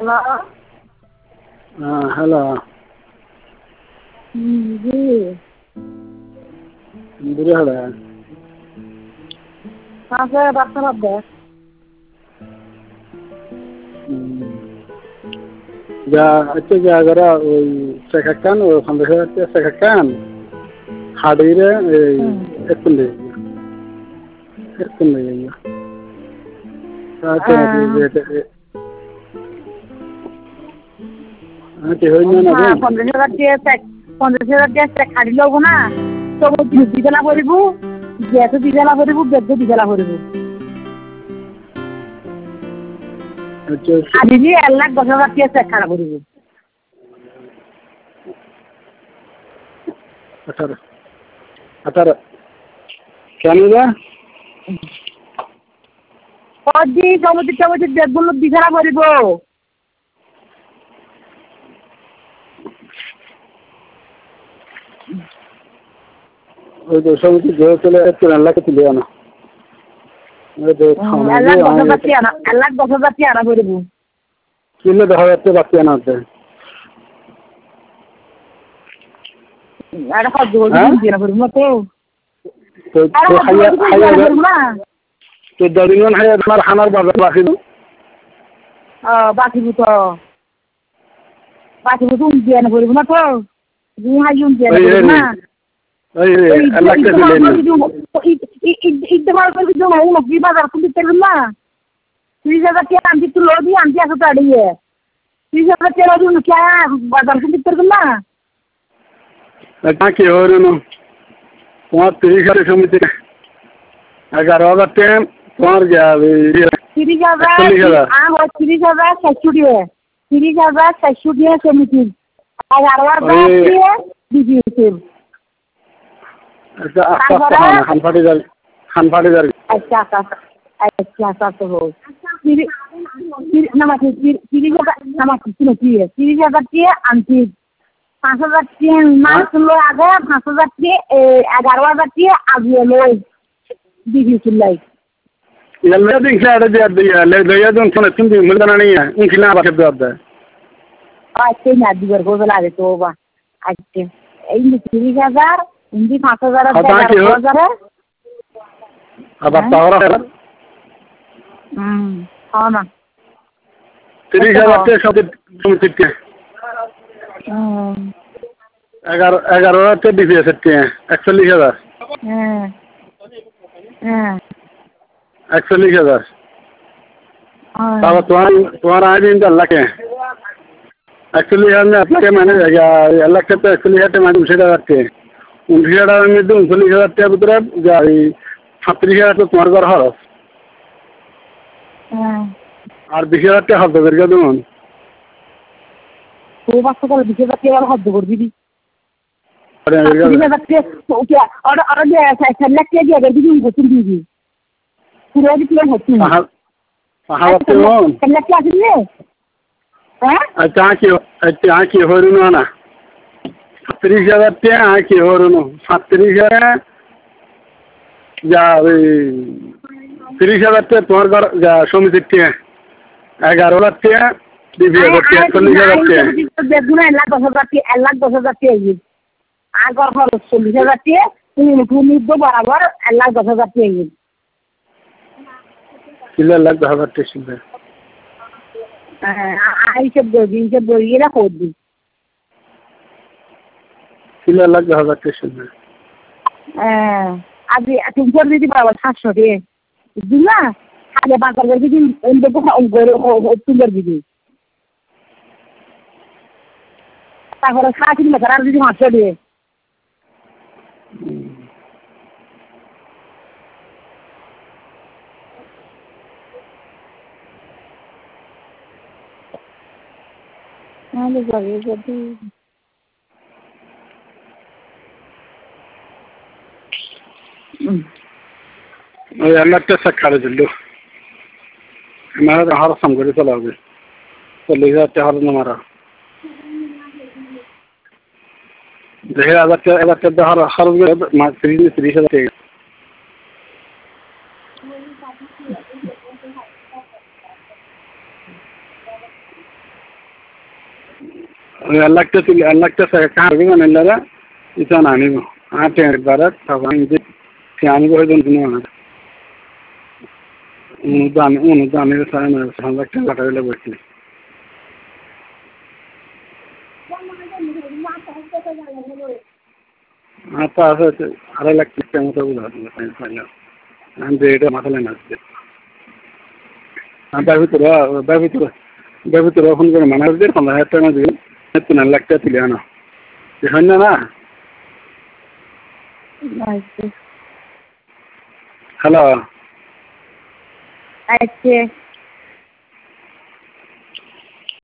Hello. हाँ hello. जी। बुरा है। कहाँ से बात कर रहे हैं? अच्छा करा सेकंड संदेश सेकंड हाडीरे एकुंडे या हाँ 15,000 खाड़ी लोग ना तो वो दिदेला करिबु गैस दिदेला करिबु बेग दिदेला करिबु खाड़ी जी 1,10,000 चेक खाड़ा करिबु 18 কেনবা ওজি জমতি বেগগুলো দিদেলা করিবু ওই তো সমিতি জয় চলে যাচ্ছে আল্লাহকে তুলে আনা ওই তো 1,10,000 আনা করিবু কিলো 10,000 বাকি আনা আছে আরে কত জোর দিয়ে না করিবু তো তো দরিমন হায়া তোমার হানার বাজার বাকি বাকি তো দিয়ে না করিবু না তো দুই হাইউন দিয়ে না করিবু না ওই আল্লাহকে তুলে আনা ইদ্দামাল করে দিও না কি বাজার খুলতে পারবো না 30,000 টাকা আনতে তো লদি আনতে আসো তাড়িয়ে 30,000 টাকা দিও কি বাজার খুলতে পারবো না এটা কি হলো না তোমার 30,000 সমিতি 11,000 টাকা তোমার যাবে 30,000 আমার 30,000 30,000 সমিতি 11,000 দিয়ে দিয়েছে আচ্ছা খানফাটি যাবে আচ্ছা তো হো 30,000 টাকা আনতে 5,000 টাকা মাস লো আগে 5,000 টাকা 11,000 টাকা আগে লো দিয়েছিল يلا دين شهر جاد يا لا يدون سنة تندي ملدانية يمكن لا بحب هذا আচ্ছা না দিবার গোল লাগে তো বা আচ্ছা এই 30,000 ইন্দি 5,000 আবার তাহলে হ্যাঁ না 30,000 টাকা সাথে সমিতি 11,000 টাকা দিবে সত্যি 41,000 41,000 तुम्हारा आज इन अल्लाह के एक्चुअली हमने अल्लाह के मैंने अल्लाह के तो एक्चुअली है मैंने उसे लगाते 29,000 में तो 39,000 टाइप उधर जाए 36,000 तो तुम्हारे घर हर और 20,000 टाइप हर दे तुम तो बस तो 20,000 टाइप हर दे कर दी और ये सेलेक्ट किया गया दी उनको तुम दी पूरा भी प्लान होती है हाँ बात करो सेलेक्ट किया किसने हैं अच्छा की हो रही ना 30,000 टाइप की हो रही 37,000 जा 30,000 टाइप तुम्हारे घर जा समिति टाइप 11,000 टाइप दिव्या करते 41,000 टाइप बेगुना 1,10,000 टाइप आगर खरच 40,000 टाइप তুমি তো বরাবর 1,10,000 টাইপ किलो 1,10,000 টাকা ছিল আইসব বই এরা কোড দি किलो 1,10,000 টাকা ছিল আগে তুমি করে দিতে পারো 700 টাকা দিলা আগে বাজার করে দিন এন্ড কো তুলে দিবি তারপরে খাতি না করার দিদি 500 টাকা আরে যাবে যদি ওই আল্লাহটা সাক্ষারে দিল আমার হার সংগঠন চলাবে 40,000 টাকা হার মারা 2,000 টাকা হার হার মা 30,000 টাকা ಎಲ್ಲಕ್ಕೆ ಕಾರಿಗೆ ಮನೆಯಲ್ಲಾರ ಈತ ನಾನಿಗೂ ಆಟೆ ಇರ್ತಾರೆ ತಗೊಂಡು ಫ್ಯಾನಿಗೆ ಹೋಯ್ದು దాని సంరక్షణ కట్టడలో పెట్టి అలా లెక్క అంటే మసలేనా বেভিতরে ফোন করে মানে দিয়ে 15,000 টাকা দিয়ে এত লাখ টাকা তুলে আনো হয় না হ্যালো আচ্ছা